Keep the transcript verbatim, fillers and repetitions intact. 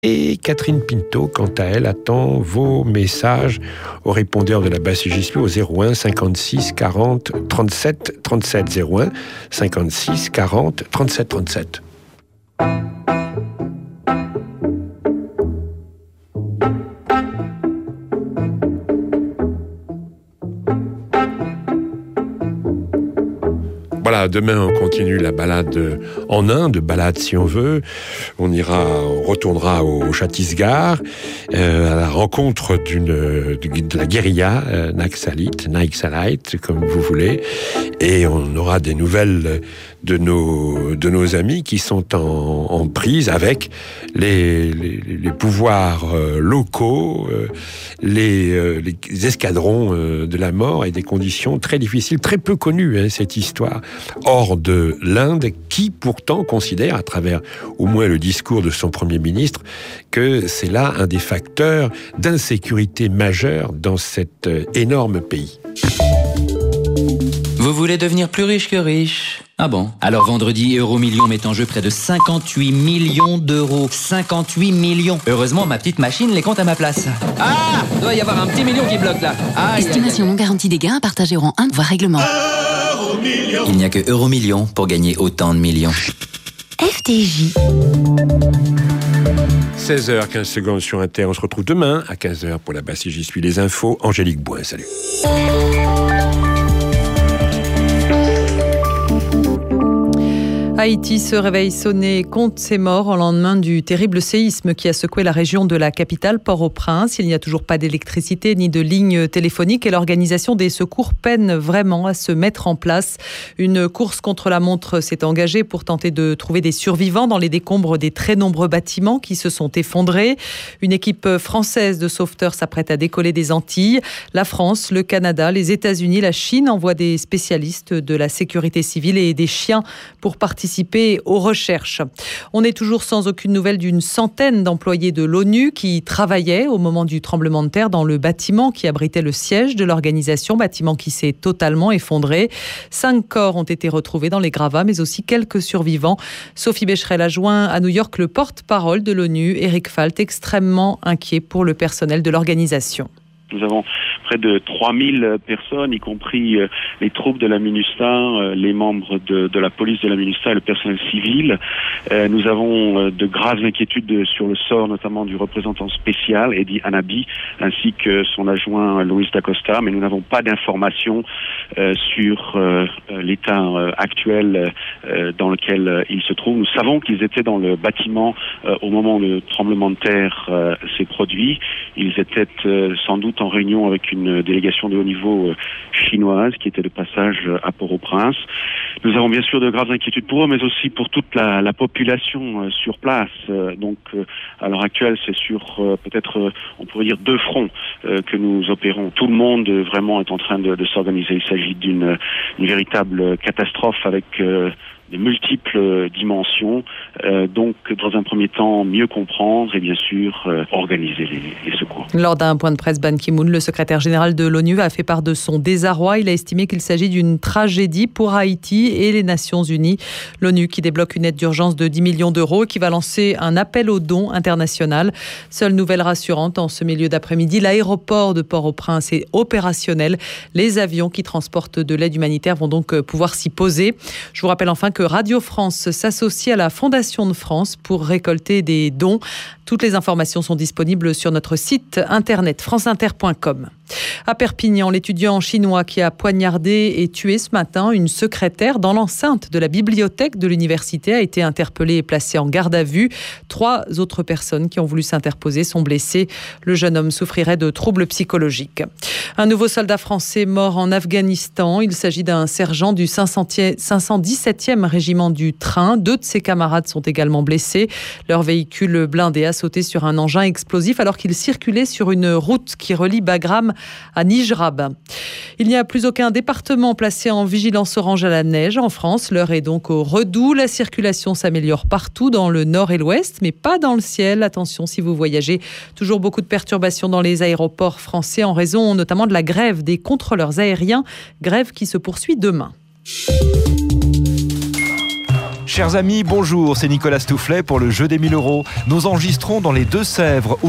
Et Catherine Pinto, quant à elle, attend vos messages au répondeur de la basse J S P au zéro un cinquante-six quarante trente-sept trente-sept zéro un cinquante-six quarante trente-sept trente-sept. Voilà, demain on continue la balade en Inde, balade si on veut. On ira, on retournera au Chhattisgarh, euh, à la rencontre d'une, de, de la guérilla euh, naxalite, naxalite, comme vous voulez. Et on aura des nouvelles de nos, de nos amis qui sont en, en prise avec les, les, les pouvoirs euh, locaux, euh, les, euh, les escadrons euh, de la mort et des conditions très difficiles, très peu connues, hein, cette histoire. Hors de l'Inde, qui pourtant considère, à travers au moins le discours de son Premier ministre, que c'est là un des facteurs d'insécurité majeure dans cet énorme pays. Vous voulez devenir plus riche que riche ? Ah bon ? Alors vendredi, Euromillions met en jeu près de cinquante-huit millions d'euros. cinquante-huit millions. Heureusement, ma petite machine les compte à ma place. Ah ! Il doit y avoir un petit million qui bloque là. Aïe, Estimation non garantie des gains à partager en un, voire règlement. Il n'y a que Euromillions pour gagner autant de millions. F T J. seize heures quinze secondes sur Inter. On se retrouve demain à quinze heures pour la basse. J'y suis les infos. Angélique Bouin, salut. Haïti se réveille sonné, compte ses morts au lendemain du terrible séisme qui a secoué la région de la capitale, Port-au-Prince. Il n'y a toujours pas d'électricité ni de ligne téléphonique et l'organisation des secours peine vraiment à se mettre en place. Une course contre la montre s'est engagée pour tenter de trouver des survivants dans les décombres des très nombreux bâtiments qui se sont effondrés. Une équipe française de sauveteurs s'apprête à décoller des Antilles. La France, le Canada, les États-Unis, la Chine envoient des spécialistes de la sécurité civile et des chiens pour participer aux recherches. On est toujours sans aucune nouvelle d'une centaine d'employés de l'ONU qui travaillaient au moment du tremblement de terre dans le bâtiment qui abritait le siège de l'organisation, bâtiment qui s'est totalement effondré. Cinq corps ont été retrouvés dans les gravats, mais aussi quelques survivants. Sophie Becherel a joint à New York le porte-parole de l'ONU, Eric Falt, extrêmement inquiet pour le personnel de l'organisation. Nous avons près de trois mille personnes, y compris euh, les troupes de la MINUSTAH, euh, les membres de, de la police de la MINUSTAH et le personnel civil. Euh, nous avons euh, de graves inquiétudes sur le sort notamment du représentant spécial, Eddie Anabi, ainsi que son adjoint Luis Dacosta, mais nous n'avons pas d'informations euh, sur euh, l'état euh, actuel euh, dans lequel euh, ils se trouvent. Nous savons qu'ils étaient dans le bâtiment euh, au moment où le tremblement de terre euh, s'est produit. Ils étaient euh, sans doute en réunion avec une délégation de haut niveau euh, chinoise qui était de passage euh, à Port-au-Prince. Nous avons bien sûr de graves inquiétudes pour eux, mais aussi pour toute la, la population euh, sur place. Euh, donc, euh, à l'heure actuelle, c'est sur euh, peut-être, euh, on pourrait dire, deux fronts euh, que nous opérons. Tout le monde euh, vraiment est en train de, de s'organiser. Il s'agit d'une une véritable catastrophe avec euh, de multiples dimensions. Euh, donc, dans un premier temps, mieux comprendre et bien sûr euh, organiser les, les secours. Lors d'un point de presse, Ban Ki-moon, le secrétaire général de l'ONU, a fait part de son désarroi. Il a estimé qu'il s'agit d'une tragédie pour Haïti et les Nations Unies. L'ONU qui débloque une aide d'urgence de dix millions d'euros et qui va lancer un appel aux dons international. Seule nouvelle rassurante en ce milieu d'après-midi, l'aéroport de Port-au-Prince est opérationnel. Les avions qui transportent de l'aide humanitaire vont donc pouvoir s'y poser. Je vous rappelle enfin que Radio France s'associe à la Fondation de France pour récolter des dons. Toutes les informations sont disponibles sur notre site internet france inter point com. À Perpignan, l'étudiant chinois qui a poignardé et tué ce matin une secrétaire dans l'enceinte de la bibliothèque de l'université a été interpellé et placé en garde à vue. Trois autres personnes qui ont voulu s'interposer sont blessées. Le jeune homme souffrirait de troubles psychologiques. Un nouveau soldat français mort en Afghanistan. Il s'agit d'un sergent du cinq cent dix-septième régiment du train. Deux de ses camarades sont également blessés. Leur véhicule blindé a sauté sur un engin explosif alors qu'il circulait sur une route qui relie Bagram à Nijrab. Il n'y a plus aucun département placé en vigilance orange à la neige en France. L'heure est donc au redoux. La circulation s'améliore partout dans le nord et l'ouest, mais pas dans le ciel. Attention si vous voyagez. Toujours beaucoup de perturbations dans les aéroports français en raison notamment de la grève des contrôleurs aériens. Grève qui se poursuit demain. Chers amis, bonjour, c'est Nicolas Stoufflet pour le jeu des mille euros. Nous enregistrons dans les Deux-Sèvres où